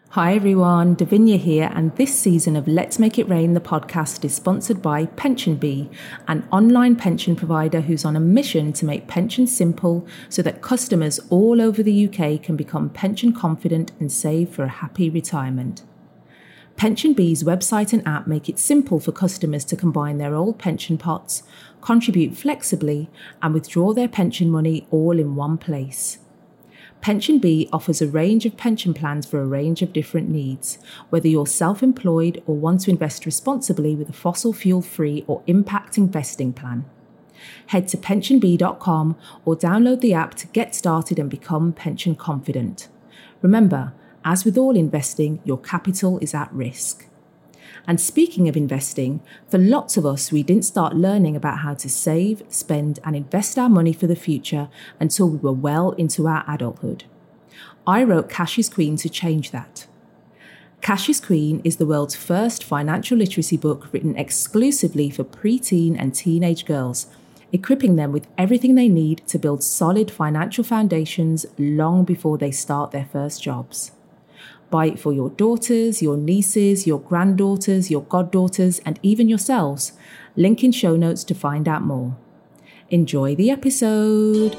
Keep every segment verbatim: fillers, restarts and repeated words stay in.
Hi everyone, Davinia here, and this season of Let's Make It Rain, the podcast, is sponsored by PensionBee, an online pension provider who's on a mission to make pensions simple so that customers all over the U K can become pension confident and save for a happy retirement. PensionBee's website and app make it simple for customers to combine their old pension pots, contribute flexibly, and withdraw their pension money all in one place. PensionBee offers a range of pension plans for a range of different needs, whether you're self-employed or want to invest responsibly with a fossil fuel-free or impact investing plan. Head to pension bee dot com or download the app to get started and become pension confident. Remember, as with all investing, your capital is at risk. And speaking of investing, for lots of us, we didn't start learning about how to save, spend, and invest our money for the future until we were well into our adulthood. I wrote Cash is Queen to change that. Cash is Queen is the world's first financial literacy book written exclusively for preteen and teenage girls, equipping them with everything they need to build solid financial foundations long before they start their first jobs. Buy it for your daughters, your nieces, your granddaughters, your goddaughters, and even yourselves. Link in show notes to find out more. Enjoy the episode.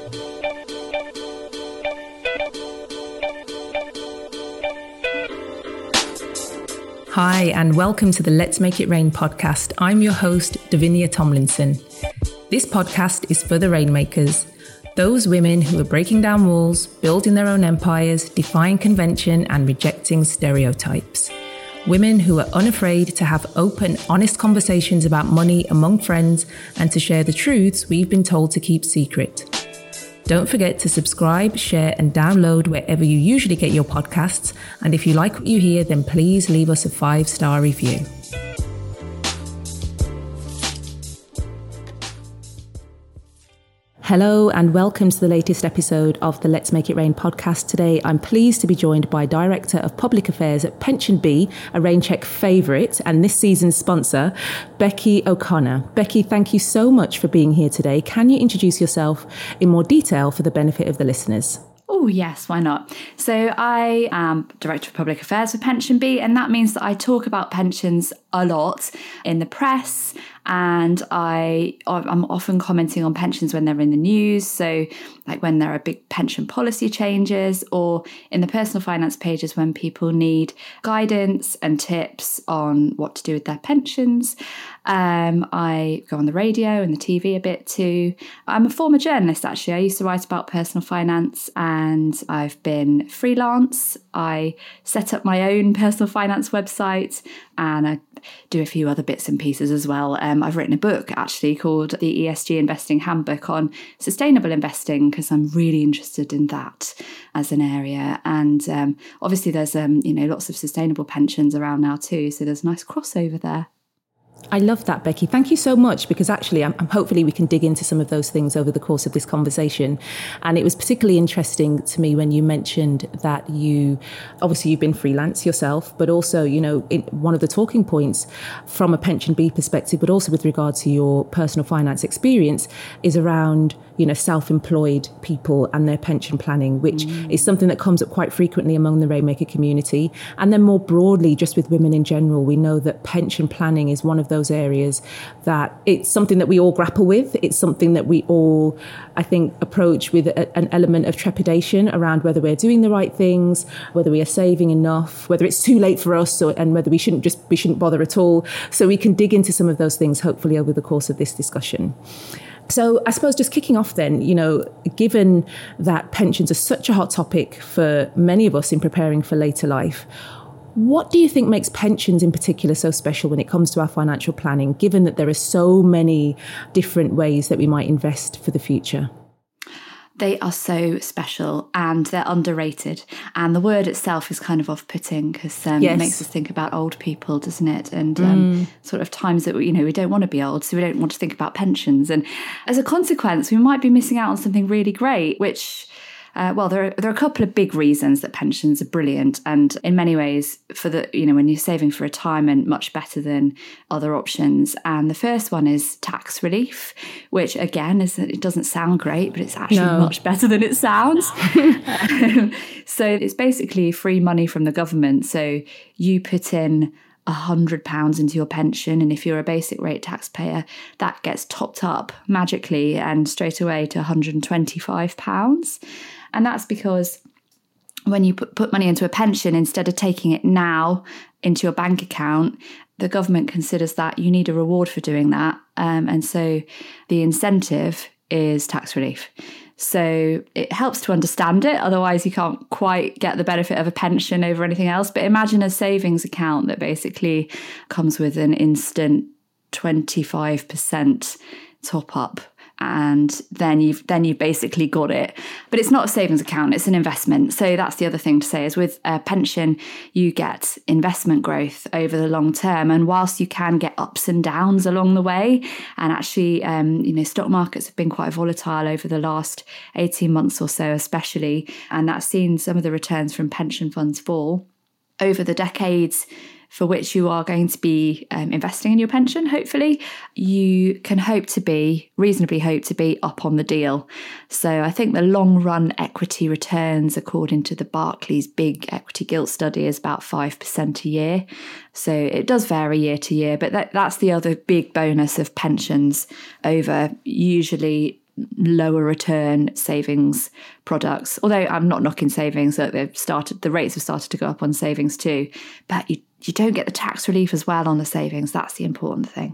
Hi, and welcome to the Let's Make It Rain podcast. I'm your host, Davinia Tomlinson. This podcast is for the rainmakers. Those women who are breaking down walls, building their own empires, defying convention and rejecting stereotypes. Women who are unafraid to have open, honest conversations about money among friends and to share the truths we've been told to keep secret. Don't forget to subscribe, share and download wherever you usually get your podcasts. And if you like what you hear, then please leave us a five-star review. Hello and welcome to the latest episode of the Let's Make It Rain podcast. Today, I'm pleased to be joined by Director of Public Affairs at PensionBee, a Raincheck favourite and this season's sponsor, Becky O'Connor. Becky, thank you so much for being here today. Can you introduce yourself in more detail for the benefit of the listeners? Oh, yes, why not? So I am Director of Public Affairs for PensionBee, and that means that I talk about pensions a lot in the press, and I, I'm often commenting on pensions when they're in the news. So like when there are big pension policy changes, or in the personal finance pages when people need guidance and tips on what to do with their pensions. Um, I go on the radio and the T V a bit too. I'm a former journalist, actually. I used to write about personal finance, and I've been freelance. I set up my own personal finance website, and I do a few other bits and pieces as well. Um, I've written a book actually called The E S G Investing Handbook on sustainable investing, because I'm really interested in that as an area. And um, obviously there's um, you know lots of sustainable pensions around now too, so there's a nice crossover there. I love that, Becky. Thank you so much, because actually I'm, I'm hopefully we can dig into some of those things over the course of this conversation. And it was particularly interesting to me when you mentioned that you, obviously you've been freelance yourself, but also, you know, in one of the talking points from a PensionBee perspective, but also with regard to your personal finance experience, is around, you know, self-employed people and their pension planning, which mm. is something that comes up quite frequently among the Rainmaker community. And then more broadly, just with women in general, we know that pension planning is one of those areas that it's something that we all grapple with. It's something that we all, I think, approach with a, an element of trepidation around whether we're doing the right things, whether we are saving enough, whether it's too late for us, or, and whether we shouldn't just we shouldn't bother at all. So we can dig into some of those things, hopefully, over the course of this discussion. So I suppose just kicking off then, you know, given that pensions are such a hot topic for many of us in preparing for later life, what do you think makes pensions in particular so special when it comes to our financial planning, given that there are so many different ways that we might invest for the future? They are so special and they're underrated. And the word itself is kind of off-putting because um, yes. it makes us think about old people, doesn't it? And um, mm. sort of times that, you know, we don't want to be old, so we don't want to think about pensions. And as a consequence, we might be missing out on something really great, which Uh, well, there are, there are a couple of big reasons that pensions are brilliant, and in many ways, for the you know when you're saving for retirement, much better than other options. And the first one is tax relief, which again is it doesn't sound great, but it's actually no. much better than it sounds. um, so it's basically free money from the government. So you put in one hundred pounds into your pension, and if you're a basic rate taxpayer, that gets topped up magically and straight away to one hundred twenty-five pounds. And that's because when you put, put money into a pension, instead of taking it now into your bank account, the government considers that you need a reward for doing that. Um, and so the incentive is tax relief. So it helps to understand it. Otherwise, you can't quite get the benefit of a pension over anything else. But imagine a savings account that basically comes with an instant twenty-five percent top up. And then you've then you've basically got it. But it's not a savings account, it's an investment. So that's the other thing to say is with a pension, you get investment growth over the long term. And whilst you can get ups and downs along the way, and actually, um, you know, stock markets have been quite volatile over the last eighteen months or so, especially. And that's seen some of the returns from pension funds fall over the decades for which you are going to be um, investing in your pension, hopefully, you can hope to be, reasonably hope to be up on the deal. So I think the long run equity returns, according to the Barclays Big Equity Gilt Study, is about five percent a year. So it does vary year to year, but that, that's the other big bonus of pensions over usually lower return savings products. Although I'm not knocking savings, that they've started, the rates have started to go up on savings too, but you you don't get the tax relief as well on the savings. That's the important thing.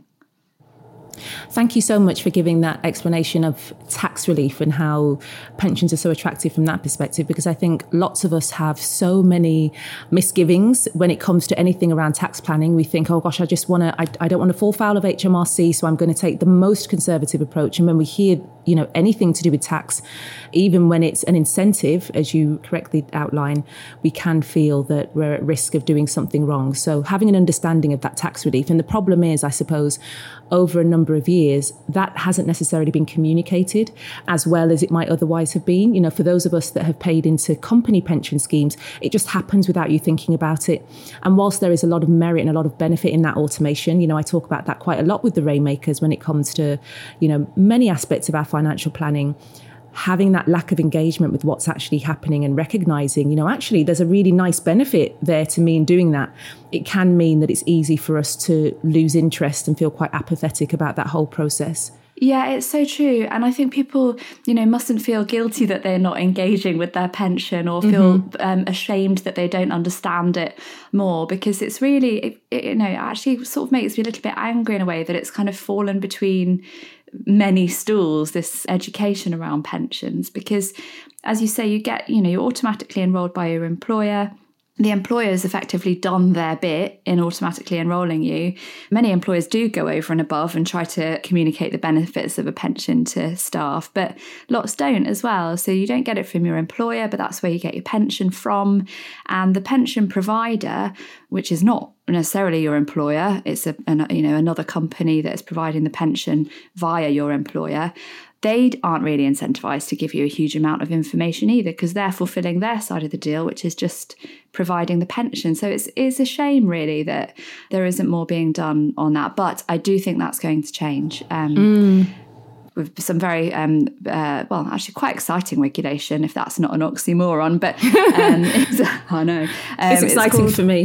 Thank you so much for giving that explanation of tax relief and how pensions are so attractive from that perspective, because I think lots of us have so many misgivings when it comes to anything around tax planning. We think, oh gosh, I just want to, I, I don't want to fall foul of H M R C, so I'm going to take the most conservative approach. And when we hear, you know, anything to do with tax, even when it's an incentive, as you correctly outline, we can feel that we're at risk of doing something wrong. So having an understanding of that tax relief, and the problem is, I suppose, over a number of years, that hasn't necessarily been communicated as well as it might otherwise have been. You know, for those of us that have paid into company pension schemes, it just happens without you thinking about it. And whilst there is a lot of merit and a lot of benefit in that automation, you know, I talk about that quite a lot with the Rainmakers when it comes to, you know, many aspects of our financial planning. Having that lack of engagement with what's actually happening and recognizing, you know, actually there's a really nice benefit there to me in doing that. It can mean that it's easy for us to lose interest and feel quite apathetic about that whole process. Yeah, it's so true. And I think people, you know, mustn't feel guilty that they're not engaging with their pension or feel mm-hmm. um, ashamed that they don't understand it more, because it's really, it, it, you know, it actually sort of makes me a little bit angry in a way that it's kind of fallen between many stools, this education around pensions, because as you say, you get, you know, you're automatically enrolled by your employer. The employer's effectively done their bit in automatically enrolling you. Many employers do go over and above and try to communicate the benefits of a pension to staff, but lots don't as well. So you don't get it from your employer, but that's where you get your pension from. And the pension provider, which is not necessarily your employer, it's a, an, you know, another company that is providing the pension via your employer, they aren't really incentivized to give you a huge amount of information either, because they're fulfilling their side of the deal, which is just providing the pension. So it's, it's a shame, really, that there isn't more being done on that. But I do think that's going to change. Um, mm. With some very, um, uh, well, actually quite exciting regulation, if that's not an oxymoron, but um, it's, I know. Um, it's exciting it's called, for me.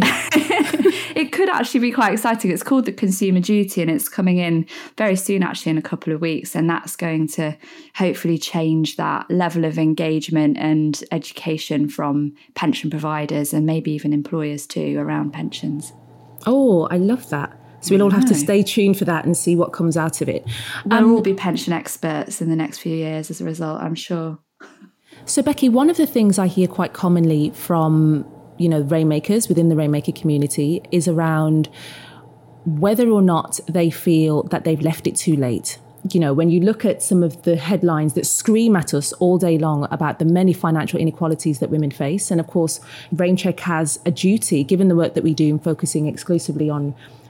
It could actually be quite exciting. It's called the Consumer Duty, and it's coming in very soon, actually, in a couple of weeks. And that's going to hopefully change that level of engagement and education from pension providers and maybe even employers too around pensions. Oh, I love that. So we'll all have to stay tuned for that and see what comes out of it. We'll um, all be pension experts in the next few years as a result, I'm sure. So Becky, one of the things I hear quite commonly from, you know, Rainmakers within the Rainmaker community is around whether or not they feel that they've left it too late. You know, when you look at some of the headlines that scream at us all day long about the many financial inequalities that women face. And of course, RainCheck has a duty, given the work that we do in focusing exclusively on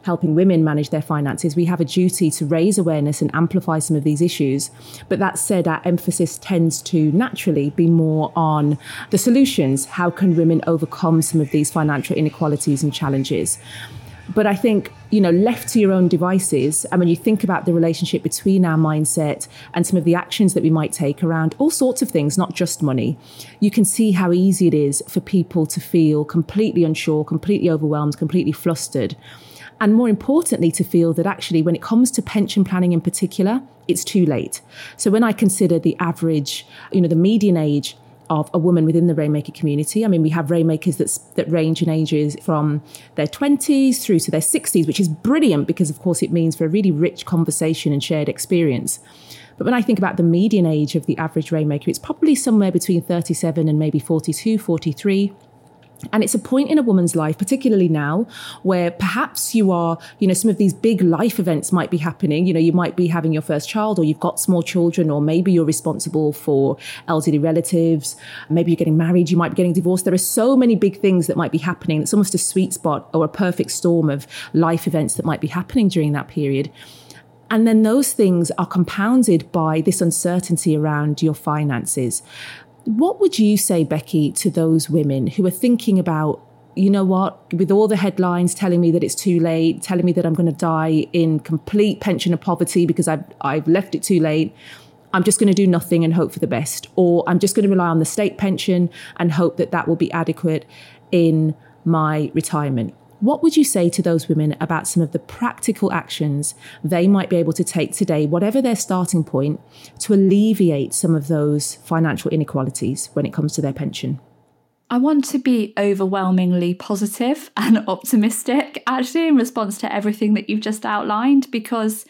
helping women manage their finances, we have a duty to raise awareness and amplify some of these issues. But that said, our emphasis tends to naturally be more on the solutions. How can women overcome some of these financial inequalities and challenges? But I think, you know, left to your own devices, and when you think about the relationship between our mindset and some of the actions that we might take around all sorts of things, not just money, you can see how easy it is for people to feel completely unsure, completely overwhelmed, completely flustered. And more importantly, to feel that actually when it comes to pension planning in particular, it's too late. So when I consider the average, you know, the median age of a woman within the Rainmaker community. I mean, we have Rainmakers that's, that range in ages from their twenties through to their sixties, which is brilliant because, of course, it means for a really rich conversation and shared experience. But when I think about the median age of the average Rainmaker, it's probably somewhere between thirty-seven and maybe forty-two, forty-three. And it's a point in a woman's life, particularly now, where perhaps you are, you know, some of these big life events might be happening. You know, you might be having your first child, or you've got small children, or maybe you're responsible for elderly relatives. Maybe you're getting married, you might be getting divorced. There are so many big things that might be happening. It's almost a sweet spot or a perfect storm of life events that might be happening during that period. And then those things are compounded by this uncertainty around your finances. What would you say, Becky, to those women who are thinking about, you know what, with all the headlines telling me that it's too late, telling me that I'm going to die in complete pensioner poverty because I've, I've left it too late, I'm just going to do nothing and hope for the best, or I'm just going to rely on the state pension and hope that that will be adequate in my retirement? What would you say to those women about some of the practical actions they might be able to take today, whatever their starting point, to alleviate some of those financial inequalities when it comes to their pension? I want to be overwhelmingly positive and optimistic, actually, in response to everything that you've just outlined, because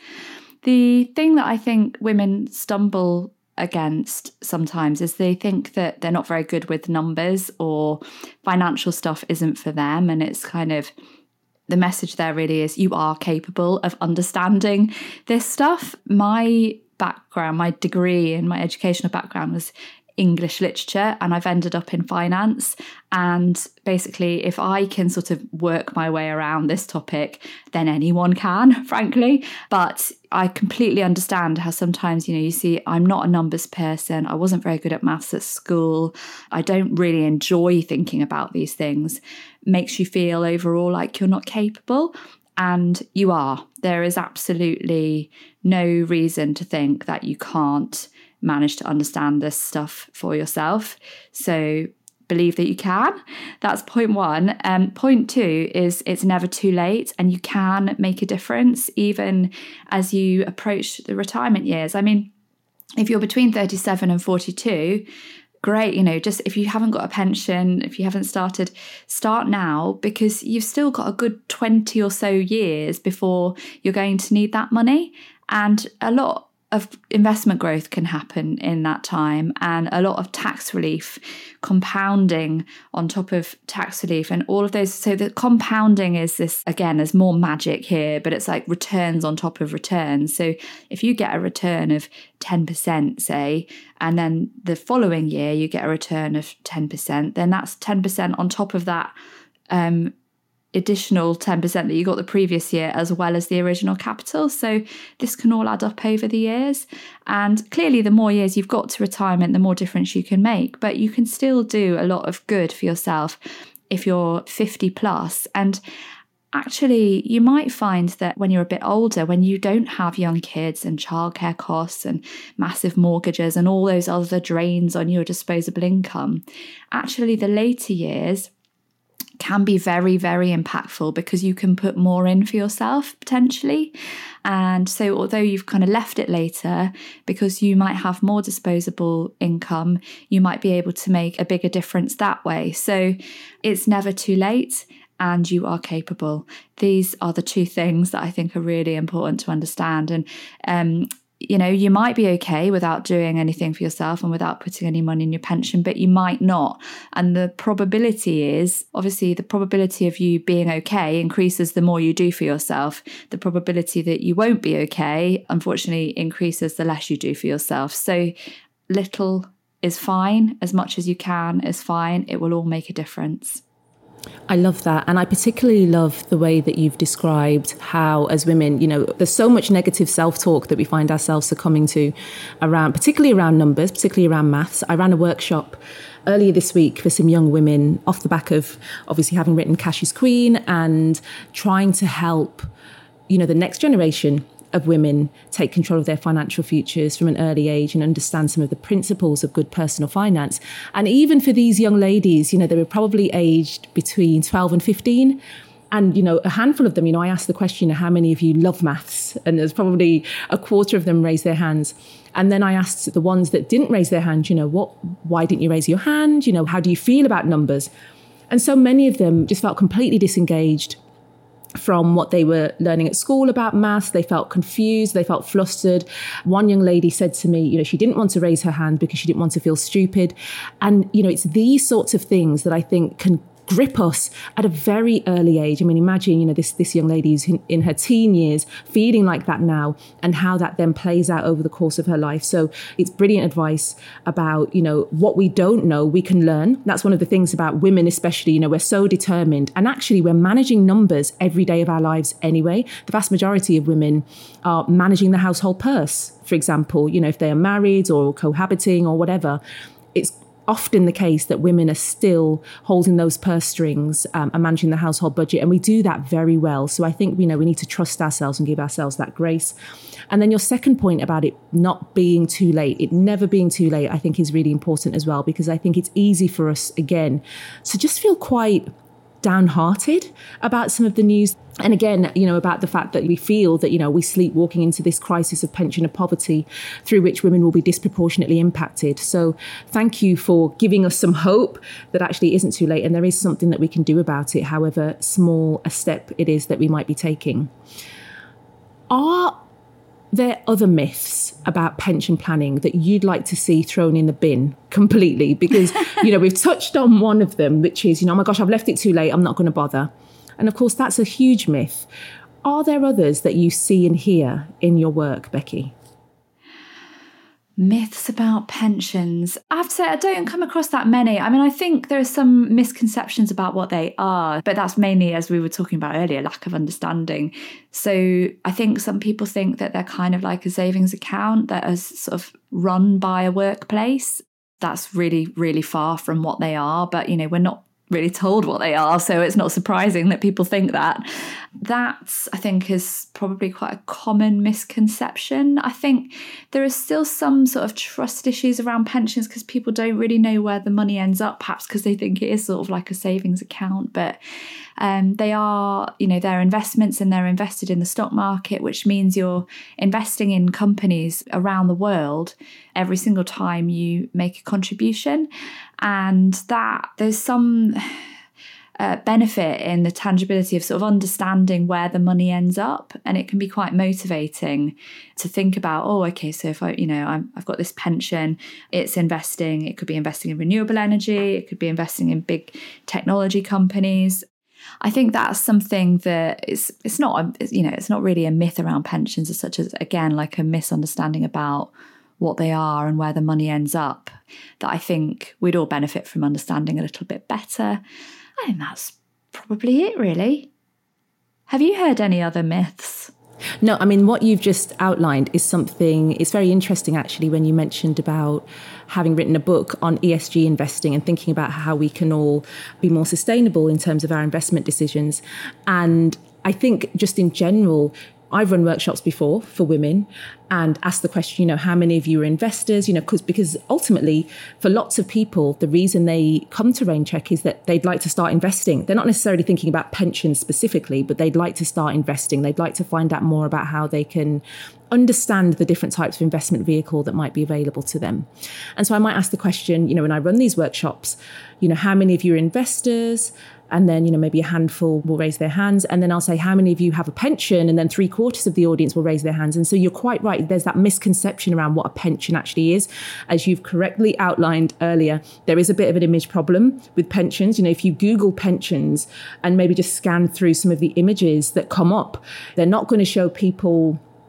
the thing that I think women stumble against sometimes is they think that they're not very good with numbers, or financial stuff isn't for them. And it's kind of, the message there really is you are capable of understanding this stuff. My background, my degree and my educational background was English literature, and I've ended up in finance. And basically, if I can sort of work my way around this topic, then anyone can, frankly. But I completely understand how sometimes, you know, you see, I'm not a numbers person. I wasn't very good at maths at school. I don't really enjoy thinking about these things. Makes you feel overall like you're not capable. And you are. There is absolutely no reason to think that you can't manage to understand this stuff for yourself. So believe that you can. That's point one. Um, point two is it's never too late, and you can make a difference even as you approach the retirement years. I mean, if you're between thirty-seven and forty-two, great, you know, just if you haven't got a pension, if you haven't started, start now, because you've still got a good twenty or so years before you're going to need that money. And a lot of investment growth can happen in that time, and a lot of tax relief, compounding on top of tax relief, and all of those. So the compounding is this, again, there's more magic here, but it's like returns on top of returns. So if you get a return of ten percent, say, and then the following year you get a return of ten percent, then that's ten percent on top of that um additional ten percent that you got the previous year, as well as the original capital. So this can all add up over the years. And clearly, the more years you've got to retirement, the more difference you can make. But you can still do a lot of good for yourself if you're fifty plus. And actually, you might find that when you're a bit older, when you don't have young kids and childcare costs and massive mortgages and all those other drains on your disposable income, actually the later years can be very, very impactful, because you can put more in for yourself potentially. And so although you've kind of left it later, because you might have more disposable income, you might be able to make a bigger difference that way. So it's never too late, and you are capable. These are the two things that I think are really important to understand. And um you know, you might be okay without doing anything for yourself and without putting any money in your pension, but you might not. And the probability is, obviously, the probability of you being okay increases the more you do for yourself. The probability that you won't be okay, unfortunately, increases the less you do for yourself. So little is fine. As much as you can is fine. It will all make a difference. I love that. And I particularly love the way that you've described how, as women, you know, there's so much negative self-talk that we find ourselves succumbing to around, particularly around numbers, particularly around maths. I ran a workshop earlier this week for some young women off the back of obviously having written Cash is Queen and trying to help, you know, the next generation of women take control of their financial futures from an early age and understand some of the principles of good personal finance. And even for these young ladies, you know, they were probably aged between twelve and fifteen. And, you know, a handful of them, you know, I asked the question, how many of you love maths? And there's probably a quarter of them raised their hands. And then I asked the ones that didn't raise their hand, you know, what, why didn't you raise your hand? You know, how do you feel about numbers? And so many of them just felt completely disengaged from what they were learning at school about maths. They felt confused. They felt flustered. One young lady said to me, you know, she didn't want to raise her hand because she didn't want to feel stupid. And, you know, it's these sorts of things that I think can grip us at a very early age. I mean, imagine, you know, this, this young lady who's in, in her teen years feeling like that now and how that then plays out over the course of her life. So it's brilliant advice about, you know, what we don't know, we can learn. That's one of the things about women, especially, you know, we're so determined. And actually, we're managing numbers every day of our lives anyway. The vast majority of women are managing the household purse, for example, you know, if they are married or cohabiting or whatever. It's often the case that women are still holding those purse strings um, and managing the household budget. And we do that very well. So I think, you know, we need to trust ourselves and give ourselves that grace. And then your second point about it not being too late, it never being too late, I think is really important as well, because I think it's easy for us, again, to just feel quite downhearted about some of the news. And again, you know, about the fact that we feel that, you know, we sleepwalking into this crisis of pensioner poverty through which women will be disproportionately impacted. So thank you for giving us some hope that actually isn't too late and there is something that we can do about it, however small a step it is that we might be taking. Are there other myths about pension planning that you'd like to see thrown in the bin completely? Because, you know, we've touched on one of them, which is, you know, oh my gosh, I've left it too late, I'm not going to bother. And of course, that's a huge myth. Are there others that you see and hear in your work, Becky? Myths about pensions. I have to say, I don't come across that many. I mean, I think there are some misconceptions about what they are, but that's mainly, as we were talking about earlier, lack of understanding. So I think some people think that they're kind of like a savings account that is sort of run by a workplace. That's really, really far from what they are. But, you know, we're not really told what they are, so it's not surprising that people think that. That, I think, is probably quite a common misconception. I think there are still some sort of trust issues around pensions because people don't really know where the money ends up, perhaps because they think it is sort of like a savings account, but um, they are, you know, they're investments and they're invested in the stock market, which means you're investing in companies around the world every single time you make a contribution. And that there's some uh, benefit in the tangibility of sort of understanding where the money ends up. And it can be quite motivating to think about, oh, okay, so if I, you know, I'm, I've got this pension, it's investing, it could be investing in renewable energy, it could be investing in big technology companies. I think that's something that is, it's not, you know, it's not really a myth around pensions as such as, again, like a misunderstanding about what they are and where the money ends up, that I think we'd all benefit from understanding a little bit better. I think that's probably it, really. Have you heard any other myths? No, I mean, what you've just outlined is something, it's very interesting actually when you mentioned about having written a book on E S G investing and thinking about how we can all be more sustainable in terms of our investment decisions. And I think just in general, I've run workshops before for women and asked the question, you know, how many of you are investors? You know, because because ultimately, for lots of people, the reason they come to Raincheck is that they'd like to start investing. They're not necessarily thinking about pensions specifically, but they'd like to start investing. They'd like to find out more about how they can understand the different types of investment vehicle that might be available to them. And so I might ask the question, you know, when I run these workshops, you know, how many of you are investors? And then, you know, maybe a handful will raise their hands. And then I'll say, how many of you have a pension? And then three quarters of the audience will raise their hands. And so you're quite right. There's that misconception around what a pension actually is. As you've correctly outlined earlier, there is a bit of an image problem with pensions. You know, if you Google pensions and maybe just scan through some of the images that come up, they're not going to show people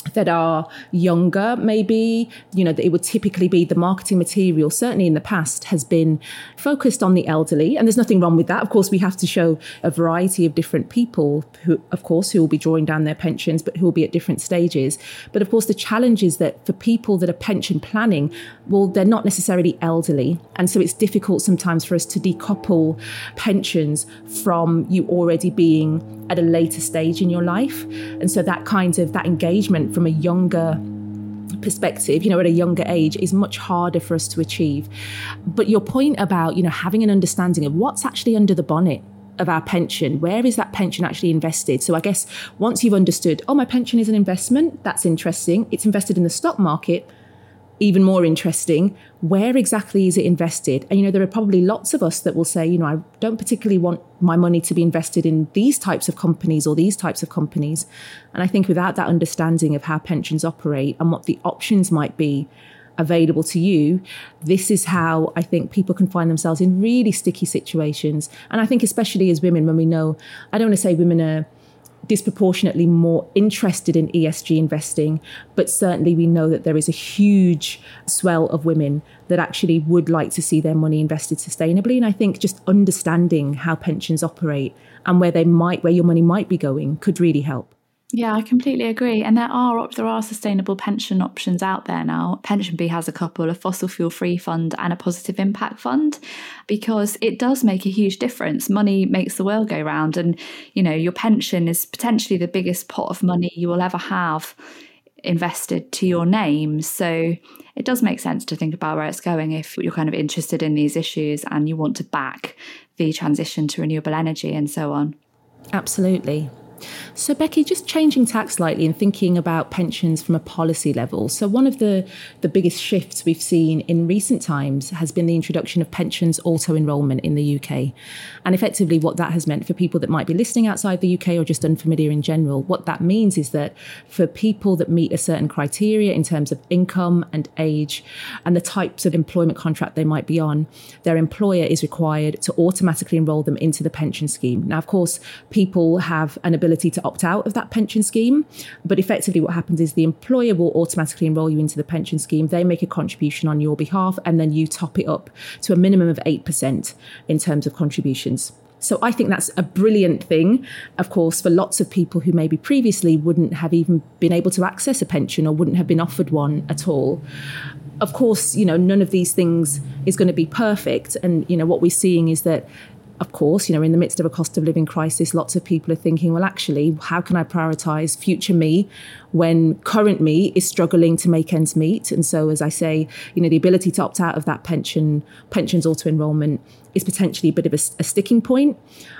that are younger, maybe, you know, that it would typically be the marketing material, certainly in the past, has been focused on the elderly. And there's nothing wrong with that. Of course, we have to show a variety of different people who, of course, who will be drawing down their pensions, but who will be at different stages. But of course, the challenge is that for people that are pension planning, well, they're not necessarily elderly. And so it's difficult sometimes for us to decouple pensions from you already being at a later stage in your life. And so that kind of, that engagement from a younger perspective, you know, at a younger age is much harder for us to achieve. But your point about, you know, having an understanding of what's actually under the bonnet of our pension, where is that pension actually invested? So I guess once you've understood, oh, my pension is an investment, that's interesting. It's invested in the stock market. Even more interesting, where exactly is it invested? And, you know, there are probably lots of us that will say, you know, I don't particularly want my money to be invested in these types of companies or these types of companies. And I think without that understanding of how pensions operate and what the options might be available to you, this is how I think people can find themselves in really sticky situations. And I think especially as women, when we know, I don't want to say women are disproportionately more interested in E S G investing, but certainly we know that there is a huge swell of women that actually would like to see their money invested sustainably. And I think just understanding how pensions operate and where they might, where your money might be going could really help. Yeah, I completely agree. And there are there are sustainable pension options out there now. PensionBee has a couple, a fossil fuel free fund and a positive impact fund, because it does make a huge difference. Money makes the world go round, and, you know, your pension is potentially the biggest pot of money you will ever have invested to your name. So it does make sense to think about where it's going if you're kind of interested in these issues and you want to back the transition to renewable energy and so on. Absolutely. So Becky, just changing tack slightly and thinking about pensions from a policy level. So one of the, the biggest shifts we've seen in recent times has been the introduction of pensions auto-enrolment in the U K. And effectively what that has meant for people that might be listening outside the U K or just unfamiliar in general, what that means is that for people that meet a certain criteria in terms of income and age and the types of employment contract they might be on, their employer is required to automatically enrol them into the pension scheme. Now, of course, people have an ability to opt out of that pension scheme. But effectively what happens is the employer will automatically enrol you into the pension scheme. They make a contribution on your behalf, and then you top it up to a minimum of eight percent in terms of contributions. So I think that's a brilliant thing, of course, for lots of people who maybe previously wouldn't have even been able to access a pension or wouldn't have been offered one at all. Of course, you know, none of these things is going to be perfect. And, you know, what we're seeing is that, of course, you know, in the midst of a cost of living crisis, lots of people are thinking, well, actually, how can I prioritise future me when current me is struggling to make ends meet? And so, as I say, you know, the ability to opt out of that pension, pensions auto-enrolment is potentially a bit of a, a sticking point.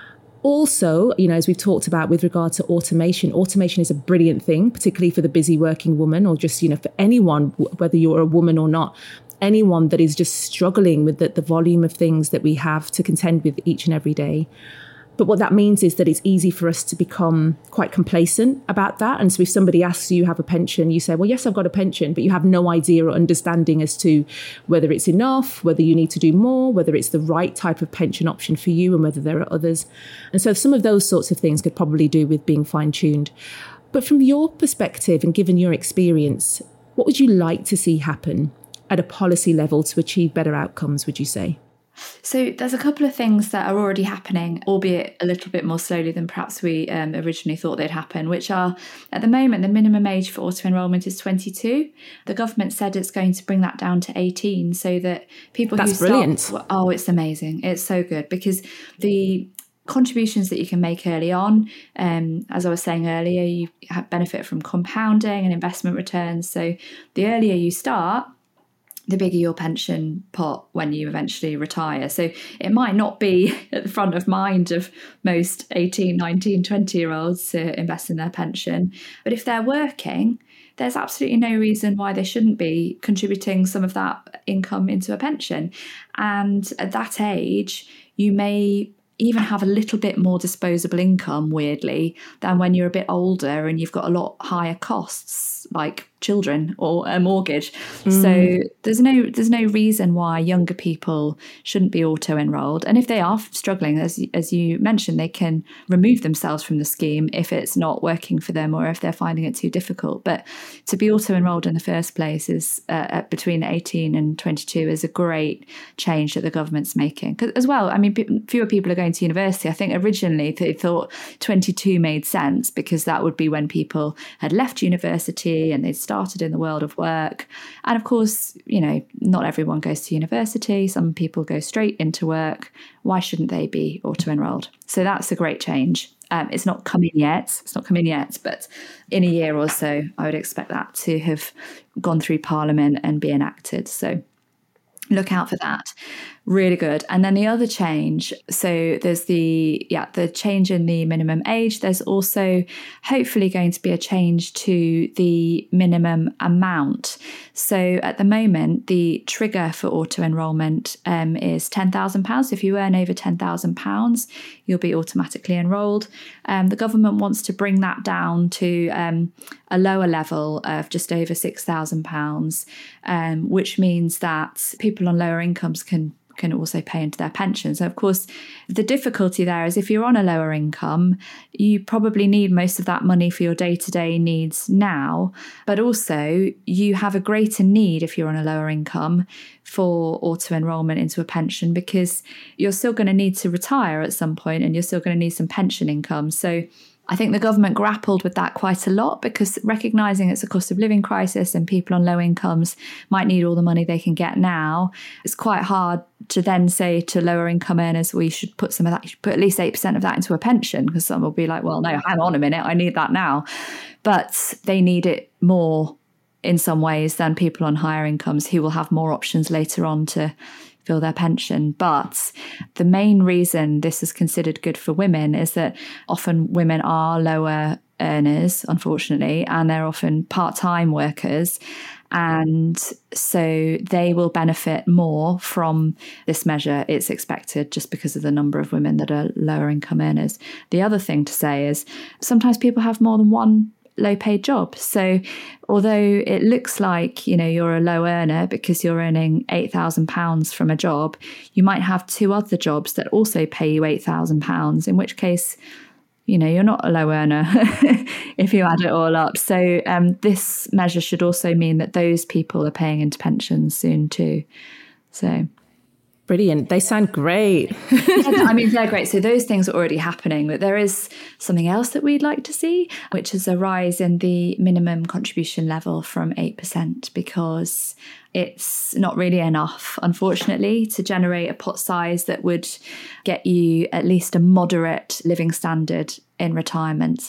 Also, you know, as we've talked about with regard to automation, automation is a brilliant thing, particularly for the busy working woman or just, you know, for anyone, whether you're a woman or not. Anyone that is just struggling with the, the volume of things that we have to contend with each and every day. But what that means is that it's easy for us to become quite complacent about that. And so if somebody asks you, you have a pension, you say, well, yes, I've got a pension, but you have no idea or understanding as to whether it's enough, whether you need to do more, whether it's the right type of pension option for you and whether there are others. And so some of those sorts of things could probably do with being fine-tuned. But from your perspective and given your experience, what would you like to see happen at a policy level to achieve better outcomes, would you say? So there's a couple of things that are already happening, albeit a little bit more slowly than perhaps we um, originally thought they'd happen, which are, at the moment, the minimum age for auto-enrolment is twenty-two. The government said it's going to bring that down to eighteen so that people That's who start... brilliant. Oh, it's amazing. It's so good because the contributions that you can make early on, um, as I was saying earlier, you have benefit from compounding and investment returns. So the earlier you start, the bigger your pension pot when you eventually retire. So it might not be at the front of mind of most eighteen, nineteen, twenty year olds to invest in their pension. But if they're working, there's absolutely no reason why they shouldn't be contributing some of that income into a pension. And at that age, you may even have a little bit more disposable income, weirdly, than when you're a bit older and you've got a lot higher costs, like children or a mortgage. Mm. So there's no there's no reason why younger people shouldn't be auto-enrolled. And if they are struggling, as, as you mentioned, they can remove themselves from the scheme if it's not working for them or if they're finding it too difficult. But to be auto-enrolled in the first place is uh, at between eighteen and twenty-two is a great change that the government's making. 'Cause as well, I mean, p- fewer people are going to university. I think originally they thought twenty-two made sense because that would be when people had left university and they'd started in the world of work. And of course, you know, not everyone goes to university. Some people go straight into work. Why shouldn't they be auto-enrolled? So that's a great change. Um, it's not come in yet. It's not come in yet, but in a year or so, I would expect that to have gone through Parliament and be enacted. So look out for that. Really good. And then the other change, so there's the, yeah, the change in the minimum age. There's also hopefully going to be a change to the minimum amount. So at the moment, the trigger for auto-enrolment um, is ten thousand pounds. If you earn over ten thousand pounds, you'll be automatically enrolled. Um, the government wants to bring that down to um, a lower level of just over six thousand pounds, um, which means that people on lower incomes can can also pay into their pension. So of course, the difficulty there is if you're on a lower income, you probably need most of that money for your day-to-day needs now, but also you have a greater need if you're on a lower income for auto-enrollment into a pension because you're still going to need to retire at some point and you're still going to need some pension income. So I think the government grappled with that quite a lot because recognising it's a cost of living crisis and people on low incomes might need all the money they can get now, it's quite hard to then say to lower income earners, we should put some of that, you should put at least eight percent of that into a pension, because some will be like, well, no, hang on a minute, I need that now. But they need it more in some ways than people on higher incomes who will have more options later on to fill their pension. But the main reason this is considered good for women is that often women are lower earners, unfortunately, and they're often part-time workers. And so they will benefit more from this measure, it's expected, just because of the number of women that are lower income earners. The other thing to say is sometimes people have more than one low paid job. So although it looks like, you know, you're a low earner because you're earning eight thousand pounds from a job, you might have two other jobs that also pay you eight thousand pounds, in which case, you know, you're not a low earner if you add it all up. So um, this measure should also mean that those people are paying into pensions soon too. So brilliant. They sound great. Yeah, I mean, they're great. So those things are already happening, but there is something else that we'd like to see, which is a rise in the minimum contribution level from eight percent, because it's not really enough, unfortunately, to generate a pot size that would get you at least a moderate living standard in retirement.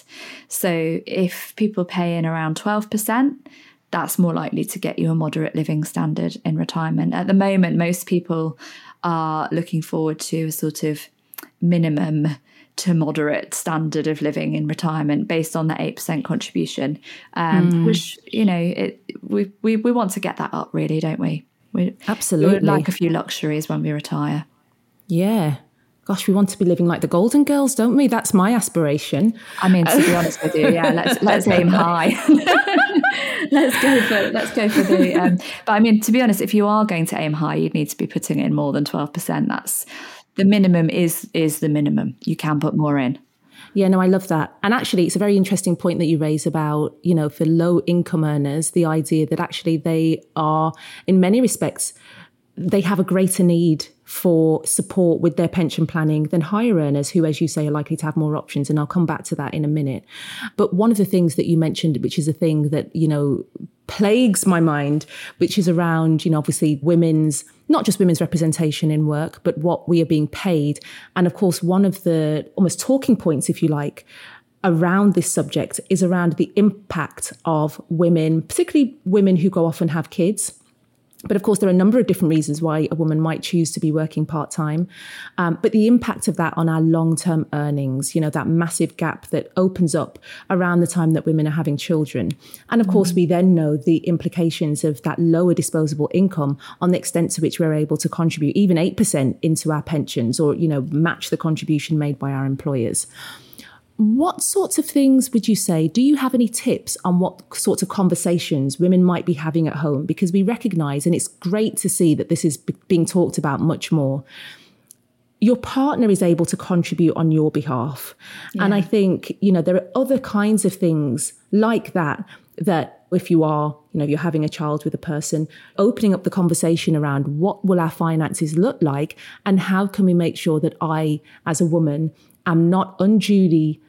So if people pay in around twelve percent, that's more likely to get you a moderate living standard in retirement. At the moment, most people are looking forward to a sort of minimum to moderate standard of living in retirement based on the eight percent contribution, um, mm. which, you know, it, we, we we want to get that up, really, don't we? We Absolutely. We would like a few luxuries when we retire. Yeah. Gosh, we want to be living like the Golden Girls, don't we? That's my aspiration. I mean, to be honest with you, yeah, let's let's aim high. let's go for let's go for the. Um, but I mean, to be honest, if you are going to aim high, you'd need to be putting in more than twelve percent. That's the minimum. Is is the minimum. You can put more in. Yeah, no, I love that. And actually, it's a very interesting point that you raise about, you know, for low income earners, the idea that actually they are, in many respects, they have a greater need for support with their pension planning than higher earners who, as you say, are likely to have more options. And I'll come back to that in a minute. But one of the things that you mentioned, which is a thing that, you know, plagues my mind, which is around, you know, obviously women's, not just women's representation in work, but what we are being paid. And of course, one of the almost talking points, if you like, around this subject is around the impact of women, particularly women who go off and have kids. But of course, there are a number of different reasons why a woman might choose to be working part-time. Um, but the impact of that on our long-term earnings, you know, that massive gap that opens up around the time that women are having children. And of course, mm-hmm. we then know the implications of that lower disposable income on the extent to which we're able to contribute even eight percent into our pensions or, you know, match the contribution made by our employers. What sorts of things would you say? Do you have any tips on what sorts of conversations women might be having at home? Because we recognise, and it's great to see that this is b- being talked about much more, your partner is able to contribute on your behalf. Yeah. And I think, you know, there are other kinds of things like that, that if you are, you know, if you're having a child with a person, opening up the conversation around what will our finances look like and how can we make sure that I, as a woman, am not unduly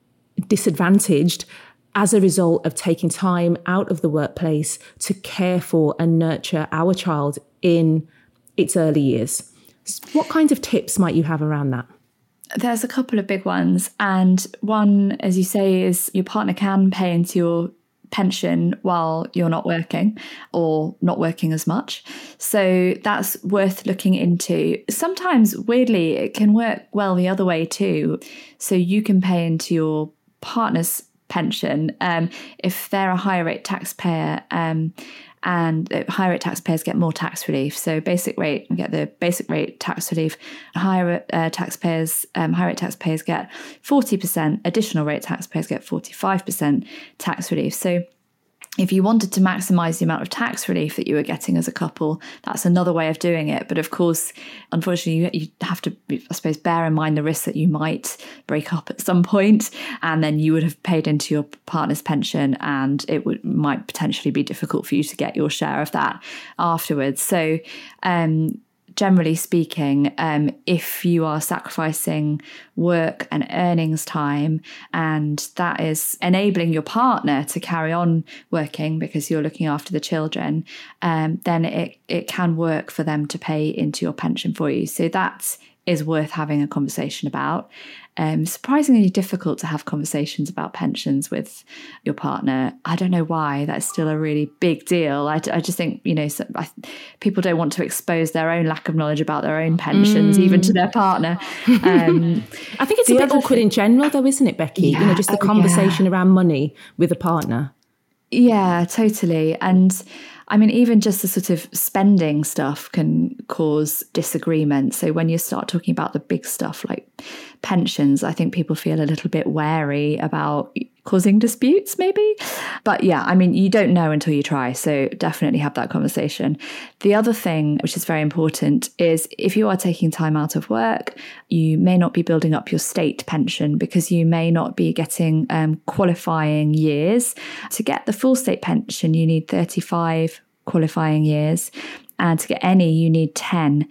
disadvantaged as a result of taking time out of the workplace to care for and nurture our child in its early years. What kinds of tips might you have around that? There's a couple of big ones. And one, as you say, is your partner can pay into your pension while you're not working or not working as much. So that's worth looking into. Sometimes, weirdly, it can work well the other way too. So you can pay into your partner's pension um, if they're a higher rate taxpayer, um, and higher rate taxpayers get more tax relief. So basic rate, you get the basic rate tax relief. Higher uh, taxpayers, um, higher rate taxpayers get forty percent. Additional rate taxpayers get forty-five percent tax relief. So if you wanted to maximise the amount of tax relief that you were getting as a couple, that's another way of doing it. But of course, unfortunately, you, you have to, I suppose, bear in mind the risk that you might break up at some point, and then you would have paid into your partner's pension, and it would might potentially be difficult for you to get your share of that afterwards. So, um, generally speaking, um, if you are sacrificing work and earnings time, and that is enabling your partner to carry on working because you're looking after the children, um, then it, it can work for them to pay into your pension for you. So that is worth having a conversation about. Um, surprisingly difficult to have conversations about pensions with your partner. I don't know why. That's still a really big deal. I, I just think, you know, so I, people don't want to expose their own lack of knowledge about their own pensions, mm. even to their partner. Um, I think it's a bit awkward thing, in general, though, isn't it, Becky? Yeah, you know, just the oh, conversation yeah. around money with a partner. Yeah, totally. And I mean, even just the sort of spending stuff can cause disagreement. So when you start talking about the big stuff like pensions, I think people feel a little bit wary about causing disputes, maybe. But yeah, I mean, you don't know until you try. So definitely have that conversation. The other thing, which is very important, is if you are taking time out of work, you may not be building up your state pension because you may not be getting um, qualifying years. To get the full state pension, you need thirty-five qualifying years. And to get any, you need ten.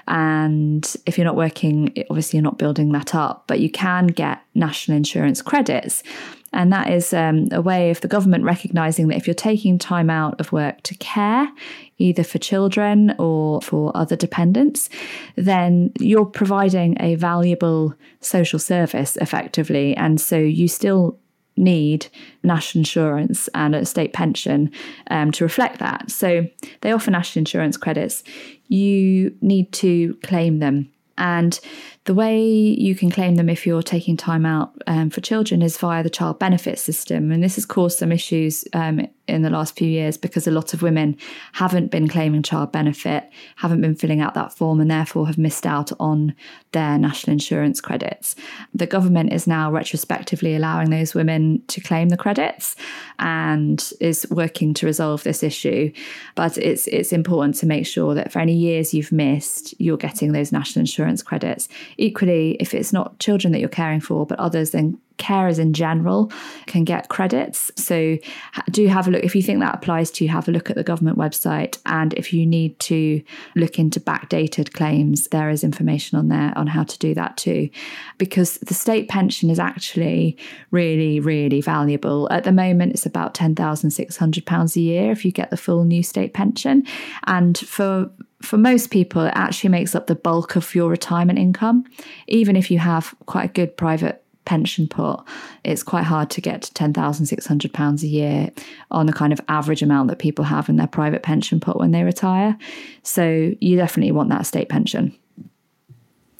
And if you're not working, obviously you're not building that up, but you can get national insurance credits. And that is um, a way of the government recognising that if you're taking time out of work to care, either for children or for other dependents, then you're providing a valuable social service effectively. And so you still need national insurance and a state pension um, to reflect that. So they offer national insurance credits. You need to claim them. And the way you can claim them if you're taking time out um, for children is via the child benefit system. And this has caused some issues um, in the last few years because a lot of women haven't been claiming child benefit, haven't been filling out that form, and therefore have missed out on their national insurance credits. The government is now retrospectively allowing those women to claim the credits and is working to resolve this issue. But it's it's important to make sure that for any years you've missed, you're getting those national insurance credits. Equally, if it's not children that you're caring for, but others, then carers in general can get credits. So do have a look. If you think that applies to you, have a look at the government website. And if you need to look into backdated claims, there is information on there on how to do that too. Because the state pension is actually really, really valuable. At the moment, it's about ten thousand six hundred pounds a year if you get the full new state pension. And for For most people, it actually makes up the bulk of your retirement income. Even if you have quite a good private pension pot, it's quite hard to get to ten thousand six hundred pounds a year on the kind of average amount that people have in their private pension pot when they retire. So you definitely want that state pension.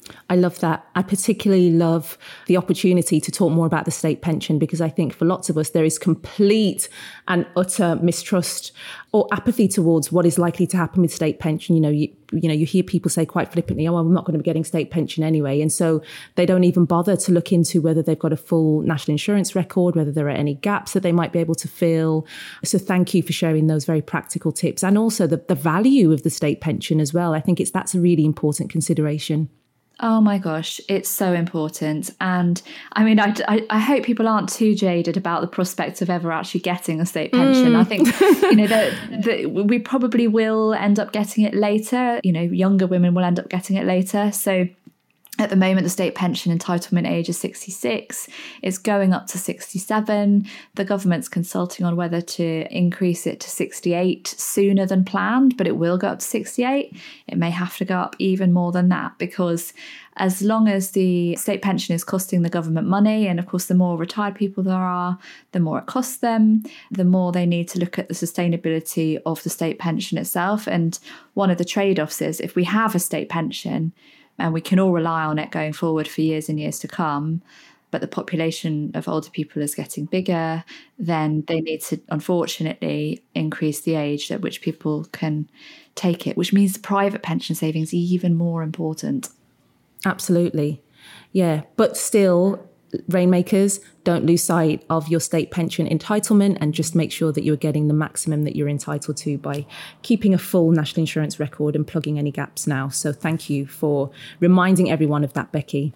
I love that. I particularly love the opportunity to talk more about the state pension, because I think for lots of us, there is complete and utter mistrust or apathy towards what is likely to happen with state pension. You know, you, you know, you hear people say quite flippantly, oh, I'm not going to be getting state pension anyway. And so they don't even bother to look into whether they've got a full national insurance record, whether there are any gaps that they might be able to fill. So thank you for sharing those very practical tips, and also the, the value of the state pension as well. I think it's that's a really important consideration. Oh my gosh, it's so important. And I mean, I, I, I hope people aren't too jaded about the prospect of ever actually getting a state pension. Mm. I think, you know, that, that we probably will end up getting it later. You know, younger women will end up getting it later. So at the moment, the state pension entitlement age is sixty-six. It's going up to sixty-seven. The government's consulting on whether to increase it to sixty-eight sooner than planned, but it will go up to sixty-eight. It may have to go up even more than that, because as long as the state pension is costing the government money, and of course, the more retired people there are, the more it costs them, the more they need to look at the sustainability of the state pension itself. And one of the trade-offs is, if we have a state pension, and we can all rely on it going forward for years and years to come, but the population of older people is getting bigger, then they need to, unfortunately, increase the age at which people can take it, which means the private pension savings are even more important. Absolutely. Yeah. But still, Rainmakers, don't lose sight of your state pension entitlement, and just make sure that you're getting the maximum that you're entitled to by keeping a full national insurance record and plugging any gaps now. So thank you for reminding everyone of that, Becky.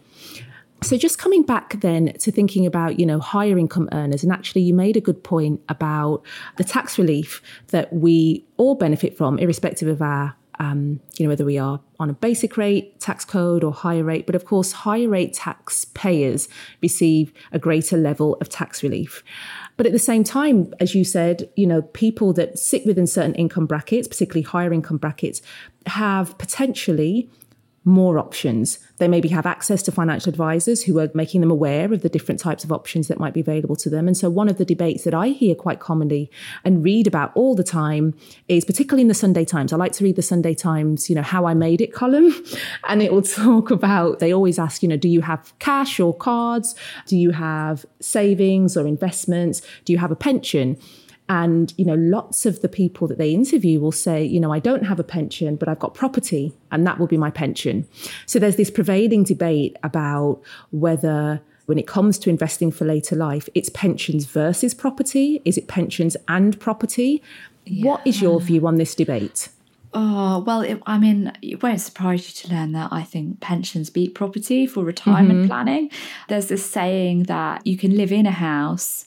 So just coming back then to thinking about, you know, higher income earners, and actually you made a good point about the tax relief that we all benefit from, irrespective of our Um, you know, whether we are on a basic rate tax code or higher rate. But of course, higher rate taxpayers receive a greater level of tax relief. But at the same time, as you said, you know, people that sit within certain income brackets, particularly higher income brackets, have potentially more options. They maybe have access to financial advisors who are making them aware of the different types of options that might be available to them. And so one of the debates that I hear quite commonly and read about all the time is, particularly in the Sunday Times, I like to read the Sunday Times, you know, How I Made It column, and it will talk about, they always ask, you know, do you have cash or cards? Do you have savings or investments? Do you have a pension? And, you know, lots of the people that they interview will say, you know, I don't have a pension, but I've got property and that will be my pension. So there's this prevailing debate about whether, when it comes to investing for later life, it's pensions versus property. Is it pensions and property? Yeah. What is your view on this debate? Oh, well, it, I mean, it won't surprise you to learn that I think pensions beat property for retirement mm-hmm. planning. There's this saying that you can live in a house,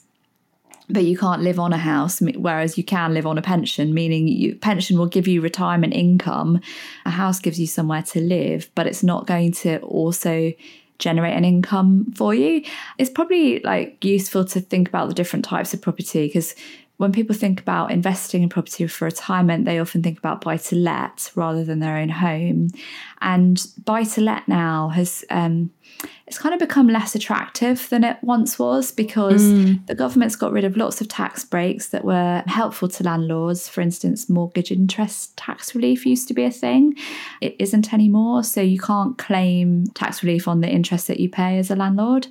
but you can't live on a house, whereas you can live on a pension, meaning you, pension will give you retirement income. A house gives you somewhere to live, but it's not going to also generate an income for you. It's probably like useful to think about the different types of property, because when people think about investing in property for retirement, they often think about buy-to-let rather than their own home. And buy-to-let now has um, it's kind of become less attractive than it once was, because mm. the government's got rid of lots of tax breaks that were helpful to landlords. For instance, mortgage interest tax relief used to be a thing. It isn't anymore. So you can't claim tax relief on the interest that you pay as a landlord.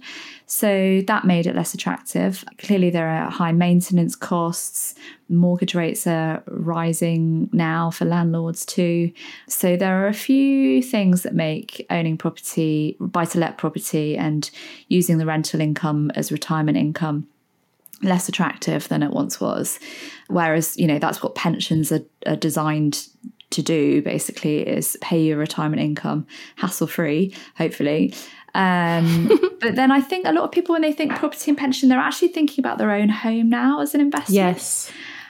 So that made it less attractive. Clearly, there are high maintenance costs. Mortgage rates are rising now for landlords too. So there are a few things that make owning property, buy-to-let property, and using the rental income as retirement income less attractive than it once was. Whereas, you know, that's what pensions are, are designed to do, basically, is pay your retirement income hassle-free, hopefully. Um, but then I think a lot of people, when they think property and pension, they're actually thinking about their own home now as an investment. Yes.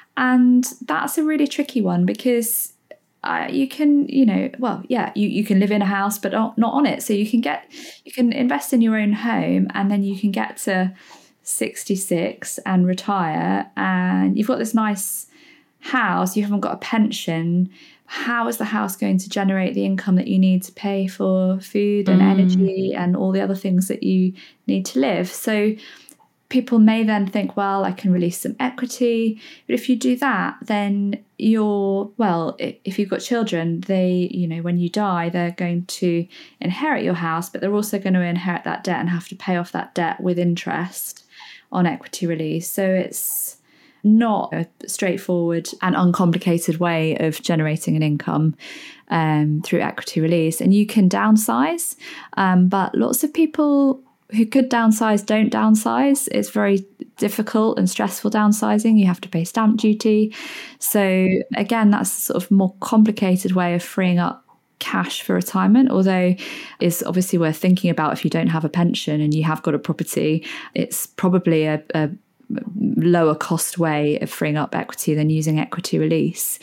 And that's a really tricky one, because uh, you can, you know, well, yeah, you, you can live in a house, but not, not on it. So you can get, you can invest in your own home, and then you can get to sixty-six and retire, and you've got this nice house, you haven't got a pension. How is the house going to generate the income that you need to pay for food and mm. energy and all the other things that you need to live? So people may then think, well, I can release some equity. But if you do that, then you're, well, if you've got children, they, you know, when you die, they're going to inherit your house, but they're also going to inherit that debt and have to pay off that debt with interest on equity release. So it's not a straightforward and uncomplicated way of generating an income um, through equity release. And you can downsize, um, but lots of people who could downsize don't downsize. It's very difficult and stressful downsizing. You have to pay stamp duty. So again, that's a sort of more complicated way of freeing up cash for retirement, although it's obviously worth thinking about. If you don't have a pension and you have got a property, it's probably a, a lower cost way of freeing up equity than using equity release.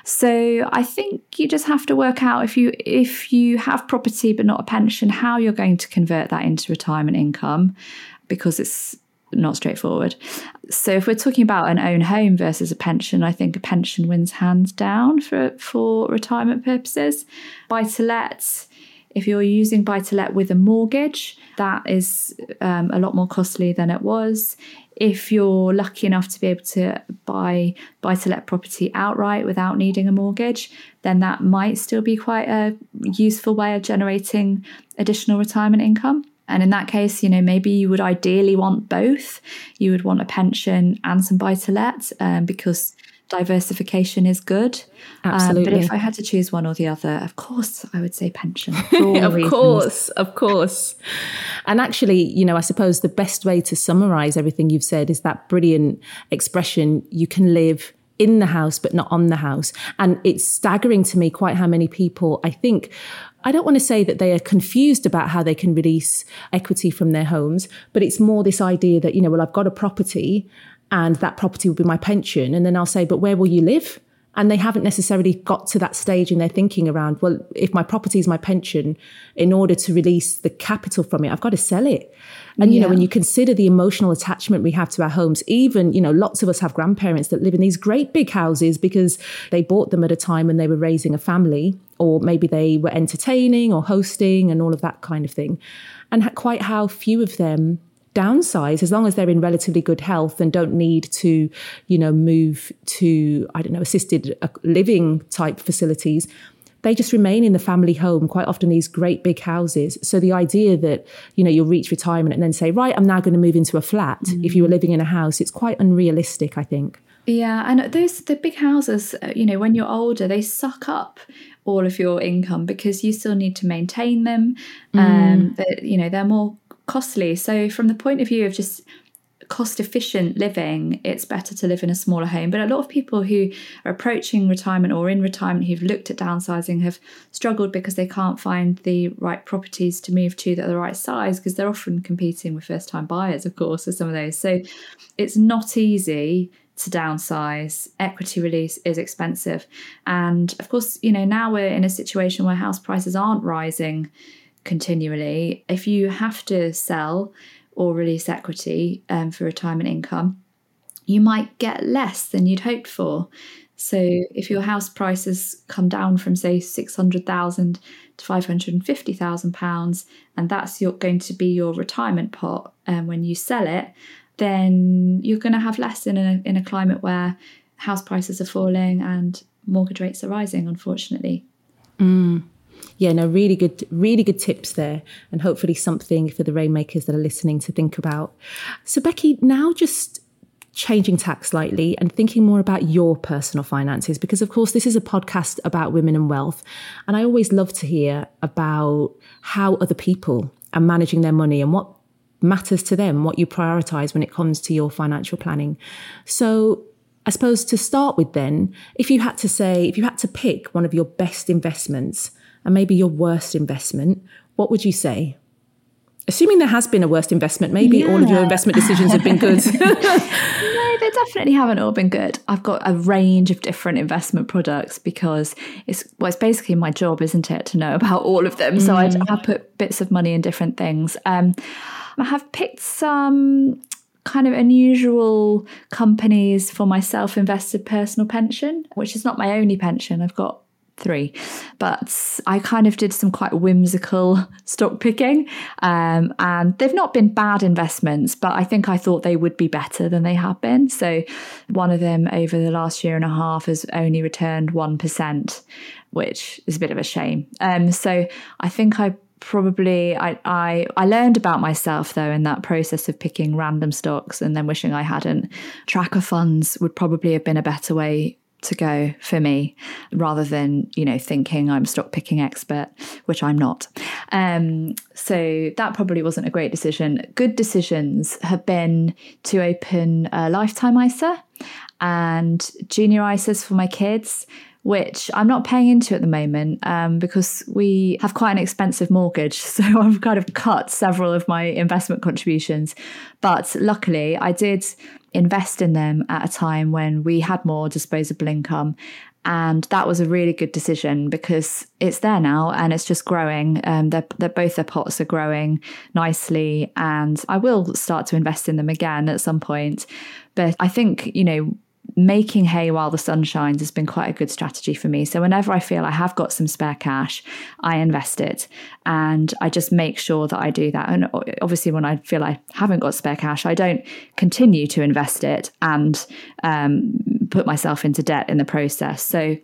So I think you just have to work out, if you if you have property but not a pension, how you're going to convert that into retirement income, because it's not straightforward. So if we're talking about an own home versus a pension, I think a pension wins hands down for for retirement purposes. Buy-to-let, if you're using buy-to-let with a mortgage, that is um, a lot more costly than it was. If you're lucky enough to be able to buy buy-to-let property outright without needing a mortgage, then that might still be quite a useful way of generating additional retirement income. And in that case, you know, maybe you would ideally want both. You would want a pension and some buy-to-let um, because diversification is good. Absolutely. Um, but if I had to choose one or the other, of course, I would say pension. For all of reasons. course, of course. And actually, you know, I suppose the best way to summarize everything you've said is that brilliant expression, you can live in the house, but not on the house. And it's staggering to me quite how many people, I think, I don't want to say that they are confused about how they can release equity from their homes, but it's more this idea that, you know, well, I've got a property and that property will be my pension. And then I'll say, but where will you live? And they haven't necessarily got to that stage in their thinking around, well, if my property is my pension, in order to release the capital from it, I've got to sell it. And, you yeah. know, when you consider the emotional attachment we have to our homes, even, you know, lots of us have grandparents that live in these great big houses because they bought them at a time when they were raising a family, or maybe they were entertaining or hosting and all of that kind of thing. And quite how few of them downsize, as long as they're in relatively good health and don't need to, you know, move to, I don't know, assisted living type facilities. They just remain in the family home, quite often these great big houses. So the idea that, you know, you'll reach retirement and then say, right, I'm now going to move into a flat. Mm. If you were living in a house, it's quite unrealistic, I think. Yeah, and those the big houses, you know, when you're older, they suck up all of your income because you still need to maintain them. Mm. Um, you know, they're more costly. So from the point of view of just cost efficient living, it's better to live in a smaller home. But a lot of people who are approaching retirement or in retirement who've looked at downsizing have struggled because they can't find the right properties to move to that are the right size, because they're often competing with first time buyers, of course, with some of those. So it's not easy to downsize. Equity release is expensive. And of course, you know, now we're in a situation where house prices aren't rising continually. If you have to sell or release equity um, for retirement income, you might get less than you'd hoped for. So if your house prices come down from, say, six hundred thousand to five hundred fifty thousand pounds, and that's your, going to be your retirement pot um, when you sell it, then you're going to have less in a, in a climate where house prices are falling and mortgage rates are rising, unfortunately. Mm. Yeah, no, really good, really good tips there, and hopefully something for the rainmakers that are listening to think about. So Becky, now just changing tack slightly and thinking more about your personal finances, because of course this is a podcast about women and wealth. And I always love to hear about how other people are managing their money and what matters to them, what you prioritize when it comes to your financial planning. So I suppose to start with then, if you had to say, if you had to pick one of your best investments and maybe your worst investment, what would you say? Assuming there has been a worst investment, maybe yeah. all of your investment decisions have been good. No, they definitely haven't all been good. I've got a range of different investment products because it's well, it's basically my job, isn't it, to know about all of them. So mm. I, I put bits of money in different things. Um, I have picked some kind of unusual companies for my self-invested personal pension, which is not my only pension. I've got three. But I kind of did some quite whimsical stock picking, um, and they've not been bad investments, but I think I thought they would be better than they have been. So one of them over the last year and a half has only returned one percent, which is a bit of a shame. Um, so I think I probably, I, I, I learned about myself though in that process of picking random stocks and then wishing I hadn't. Tracker funds would probably have been a better way to go for me, rather than, you know, thinking I'm a stock picking expert, which I'm not. Um, so that probably wasn't a great decision. Good decisions have been to open a lifetime I S A and junior I S As for my kids, which I'm not paying into at the moment um, because we have quite an expensive mortgage. So I've kind of cut several of my investment contributions. But luckily, I did invest in them at a time when we had more disposable income. And that was a really good decision because it's there now and it's just growing. Um, they're, they're, both their pots are growing nicely. And I will start to invest in them again at some point. But I think, you know, making hay while the sun shines has been quite a good strategy for me. So whenever I feel I have got some spare cash, I invest it and I just make sure that I do that. And obviously when I feel I haven't got spare cash, I don't continue to invest it and um, put myself into debt in the process. So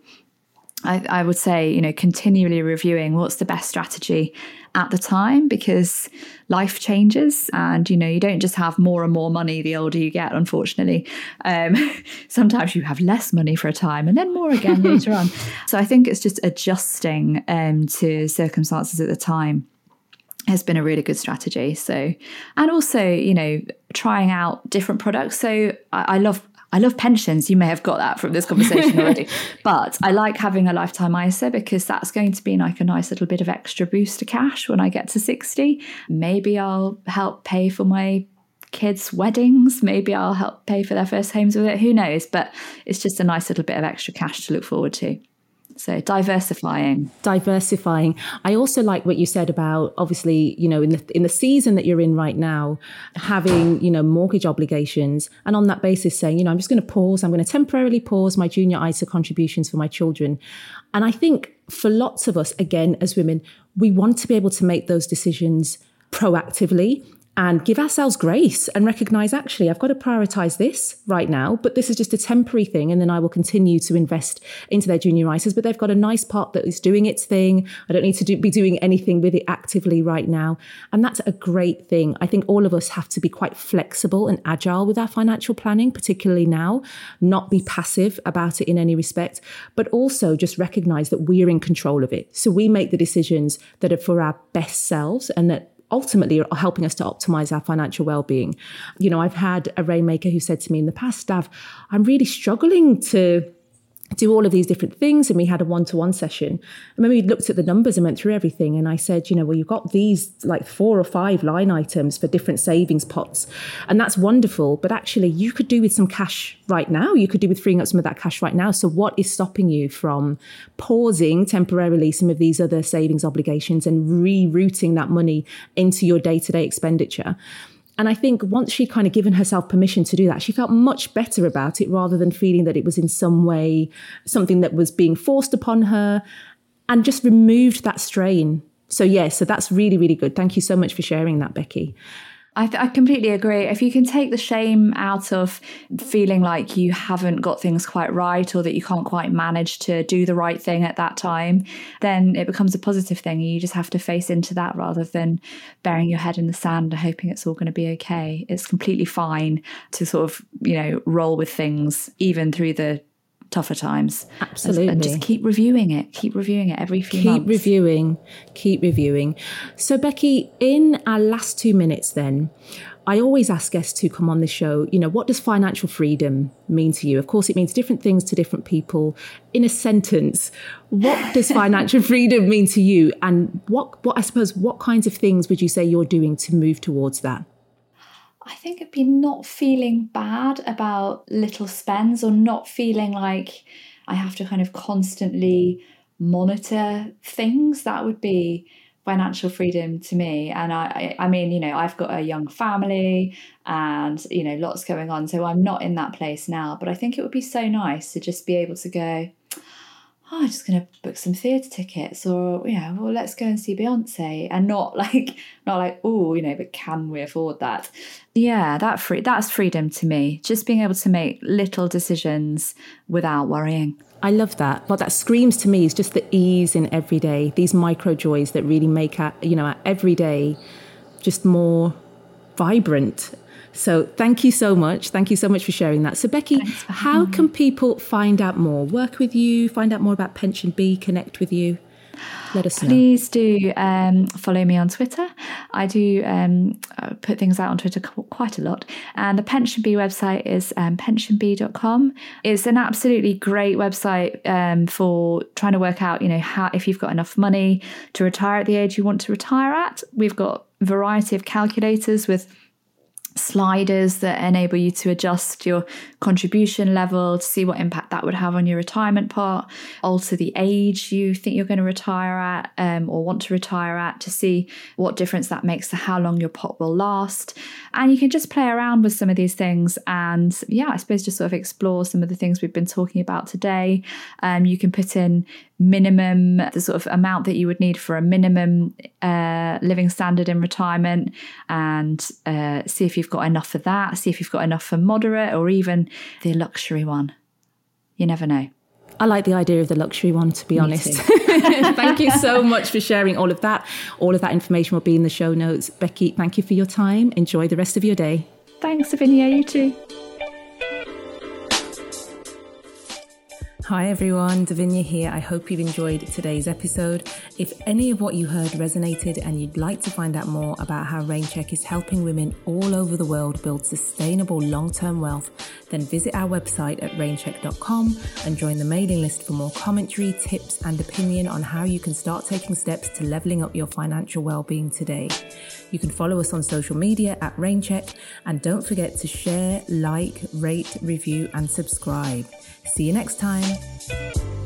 I, I would say, you know, continually reviewing what's the best strategy at the time, because life changes and, you know, you don't just have more and more money the older you get, unfortunately. Um, sometimes you have less money for a time and then more again later on. So I think it's just adjusting um, to circumstances at the time has been a really good strategy. So, and also, you know, trying out different products. So I, I love I love pensions. You may have got that from this conversation already. But I like having a lifetime I S A because that's going to be like a nice little bit of extra boost to cash when I get to sixty. Maybe I'll help pay for my kids' weddings. Maybe I'll help pay for their first homes with it. Who knows? But it's just a nice little bit of extra cash to look forward to. So diversifying. Diversifying. I also like what you said about, obviously, you know, in the in the season that you're in right now, having, you know, mortgage obligations, and on that basis saying, you know, I'm just going to pause, I'm going to temporarily pause my junior I S A contributions for my children. And I think for lots of us, again, as women, we want to be able to make those decisions proactively and give ourselves grace and recognize, actually, I've got to prioritize this right now, but this is just a temporary thing. And then I will continue to invest into their junior I S As, but they've got a nice pot that is doing its thing. I don't need to do, be doing anything with it actively right now. And that's a great thing. I think all of us have to be quite flexible and agile with our financial planning, particularly now, not be passive about it in any respect, but also just recognize that we are in control of it. So we make the decisions that are for our best selves and that ultimately are helping us to optimize our financial well-being. You know, I've had a rainmaker who said to me in the past, Dav, I'm really struggling to do all of these different things. And we had a one-to-one session. And when we looked at the numbers and went through everything, and I said, you know, well, you've got these like four or five line items for different savings pots. And that's wonderful. But actually, you could do with some cash right now. You could do with freeing up some of that cash right now. So what is stopping you from pausing temporarily some of these other savings obligations and rerouting that money into your day-to-day expenditure? And I think once she'd kind of given herself permission to do that, she felt much better about it rather than feeling that it was in some way something that was being forced upon her, and just removed that strain. So, yeah, so that's really, really good. Thank you so much for sharing that, Becky. I, th- I completely agree. If you can take the shame out of feeling like you haven't got things quite right or that you can't quite manage to do the right thing at that time, then it becomes a positive thing. You just have to face into that rather than burying your head in the sand and hoping it's all going to be okay. It's completely fine to sort of, you know, roll with things even through the tougher times. Absolutely. And just keep reviewing it. Keep reviewing it every few keep months. Keep reviewing. Keep reviewing. So, Becky, in our last two minutes then, I always ask guests who come on the show, you know, what does financial freedom mean to you? Of course, it means different things to different people. In a sentence, what does financial freedom mean to you? And what, what, I suppose, what kinds of things would you say you're doing to move towards that? I think it'd be not feeling bad about little spends, or not feeling like I have to kind of constantly monitor things. That would be financial freedom to me. And I, I mean, you know, I've got a young family and, you know, lots going on. So I'm not in that place now, but I think it would be so nice to just be able to go, oh, I'm just going to book some theatre tickets, or, yeah, well, let's go and see Beyonce, and not like, not like, oh, you know, but can we afford that? Yeah, that free, that's freedom to me. Just being able to make little decisions without worrying. I love that. What that screams to me is just the ease in every day, these micro joys that really make our, you know, our every day just more vibrant. So thank you so much. Thank you so much for sharing that. So Becky, how can people find out more, work with you, find out more about Pension Bee, connect with you? Let us know. Please do um, follow me on Twitter. I do um, put things out on Twitter quite a lot. And the Pension Bee website is um, pension bee dot com. It's an absolutely great website um, for trying to work out, you know, how if you've got enough money to retire at the age you want to retire at. We've got a variety of calculators with sliders that enable you to adjust your contribution level to see what impact that would have on your retirement part, alter the age you think you're going to retire at um, or want to retire at to see what difference that makes to how long your pot will last. And you can just play around with some of these things and, yeah, I suppose just sort of explore some of the things we've been talking about today. Um, you can put in minimum, the sort of amount that you would need for a minimum uh, living standard in retirement, and uh, see if you've got enough for that, see if you've got enough for moderate or even the luxury one. You never know. I like the idea of the luxury one, to be Me honest. Thank you so much for sharing all of that. All of that information will be in the show notes. Becky, thank you for your time. Enjoy the rest of your day. Thanks, Avinia. You too. Hi everyone, Davinia here. I hope you've enjoyed today's episode. If any of what you heard resonated and you'd like to find out more about how Raincheck is helping women all over the world build sustainable long-term wealth, then visit our website at raincheck dot com and join the mailing list for more commentary, tips and opinion on how you can start taking steps to leveling up your financial well-being today. You can follow us on social media at Raincheck, and don't forget to share, like, rate, review and subscribe. See you next time.